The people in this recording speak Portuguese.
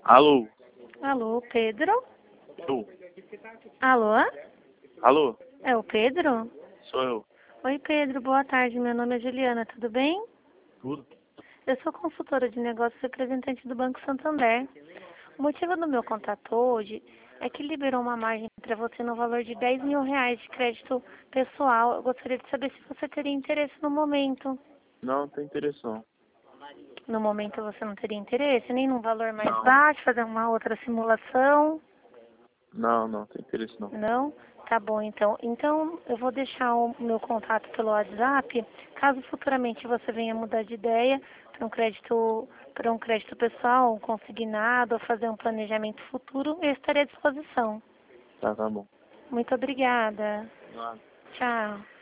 Alô? Alô, Pedro? Eu? Alô? Alô? É o Pedro? Sou eu. Oi, Pedro, boa tarde. Meu nome é Juliana, tudo bem? Tudo? Eu sou consultora de negócios e representante do Banco Santander. O motivo do meu contato hoje é que liberou uma margem para você no valor de R$ 10.000 de crédito pessoal. Eu gostaria de saber se você teria interesse no momento. Não, tem interesse não. No momento você não teria interesse, nem num valor mais Não. baixo, fazer uma outra simulação? Não, tem interesse não. Não? Tá bom, então. Então, eu vou deixar o meu contato pelo WhatsApp. Caso futuramente você venha mudar de ideia para um crédito pessoal, um consignado, ou fazer um planejamento futuro, eu estarei à disposição. Tá bom. Muito obrigada. Nada. Tchau.